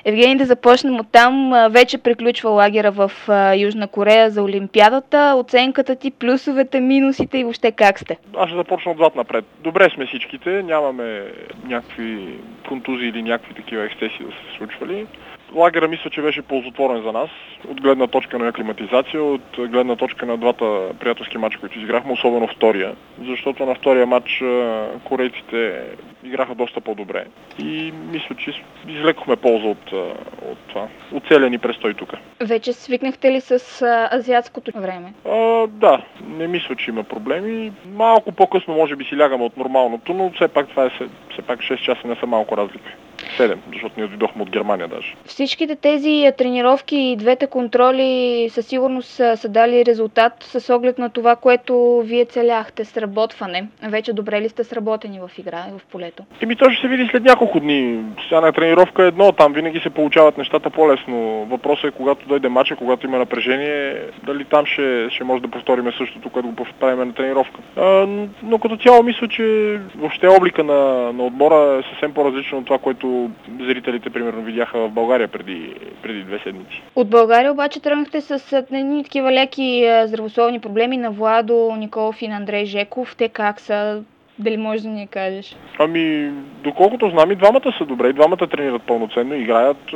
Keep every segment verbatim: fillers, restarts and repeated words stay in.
Евгений, да започнем оттам. Вече приключва лагера в Южна Корея за Олимпиадата. Оценката ти, плюсовете, минусите и въобще как сте? Аз ще започна отзад напред. Добре сме всичките, нямаме някакви контузии или някакви такива ексцесии да се случвали. Лагера мисля, че беше ползотворен за нас, от гледна точка на аклиматизация, от гледна точка на двата приятелски матча, които изиграхме, особено втория, защото на втория матч корейците играха доста по-добре и мисля, че излекохме полза от, от това. Оцелен ни престой тук. Вече свикнахте ли с азиатското време? А, да, не мисля, че има проблеми. Малко по-късно може би си лягаме от нормалното, но все пак това е все пак шест часа не са малко разлика. седем, защото ние дойдохме от Германия даже. Всичките тези тренировки и двете контроли със сигурност са, са дали резултат с оглед на това, което вие целяхте, сработване. Вече добре ли сте сработени в игра и в полето? Еми то ще се види след няколко дни. Сега на тренировка е едно, там винаги се получават нещата по-лесно. Въпросът е когато дойде мача, когато има напрежение, дали там ще, ще може да повторим същото, което го правим на тренировка. А, но като цяло мисля, че въобще облика на, на отбора е съвсем по-различно от това, което зрителите примерно видяха в България преди, преди две седмици. От България обаче тръгнахте с едни такива леки здравословни проблеми на Владо Николов и на Андрей Жеков. Те как са? Дали можеш да ни кажеш? Ами, доколкото знам, и двамата са добре, и двамата тренират пълноценно, играят.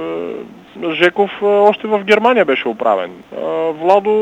Жеков още в Германия беше оправен. Владо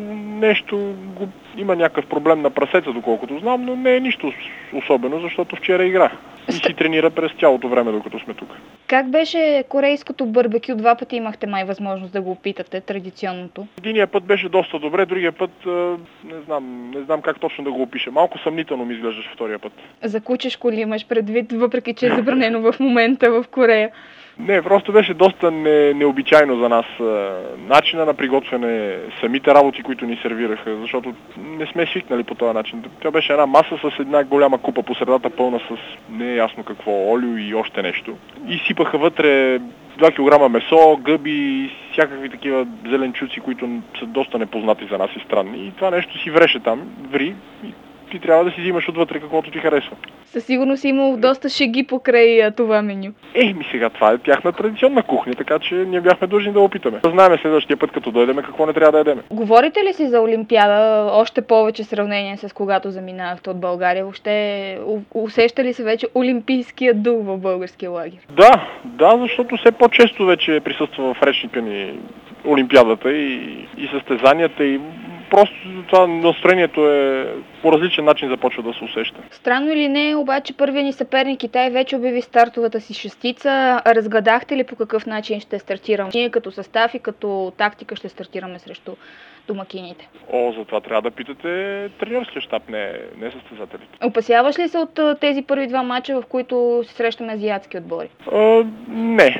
нещо го... има някакъв проблем на прасеца, доколкото знам, но не е нищо особено, защото вчера игра. И си тренира през цялото време, докато сме тук. Как беше корейското барбекю? Два пъти имахте май възможност да го опитате, традиционното. Единия път беше доста добре, другия път не знам, не знам как точно да го опиша. Малко съмнително ми изглеждаш втория път. За кучешко ли имаш предвид, въпреки че е забранено в момента в Корея? Не, просто беше доста не, необичайно за нас. Начина на приготвяне, самите работи, които ни сервираха, защото не сме свикнали по този начин. Тя беше една маса с една голяма купа по средата, пълна с не е ясно какво, олио и още нещо. И сипаха вътре два килограма месо, гъби и всякакви такива зеленчуци, които са доста непознати за нас и странни. И това нещо си вреше там, ври и ти трябва да си взимаш отвътре каквото ти харесва. Със сигурност си имал доста шеги покрай това меню. Е, ми сега това е тяхна традиционна кухня, така че ние бяхме длъжни да опитаме. Знаем следващия път, като дойдем, какво не трябва да ядеме. Говорите ли си за Олимпиада още повече сравнение с когато заминахте от България? Въобще усеща ли се вече олимпийския дух в българския лагер? Да, да, защото все по-често вече присъства в речника ни Олимпиадата и, и състезанията и просто това настроението е по различен начин започва да се усеща. Странно или не, обаче първият ни съперник Китай вече обяви стартовата си шестица. Разгадахте ли по какъв начин ще стартираме? Ние като състав и като тактика ще стартираме срещу домакините. О, за това трябва да питате треньорския щаб, не, не състезателите. Опасяваш ли се от тези първи два мача, в които се срещаме азиатски отбори? А, не.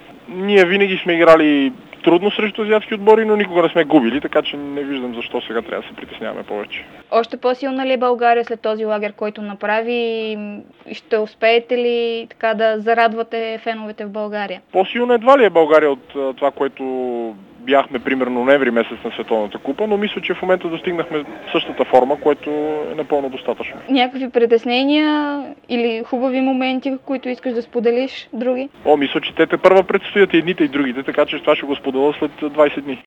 Ние винаги сме играли трудно срещу азиатски отбори, но никога не сме губили, така че не виждам защо сега трябва да се притесняваме повече. Още по-силна ли е България след този лагер, който направи? Ще успеете ли така да зарадвате феновете в България? По-силна едва ли е България от това, което бяхме примерно ноември месец на Световната купа, но мисля, че в момента достигнахме същата форма, което е напълно достатъчно. Някакви притеснения или хубави моменти, които искаш да споделиш, други? О, мисля, че те първа предстоят и едните и другите, така че това ще го споделя след двайсет дни.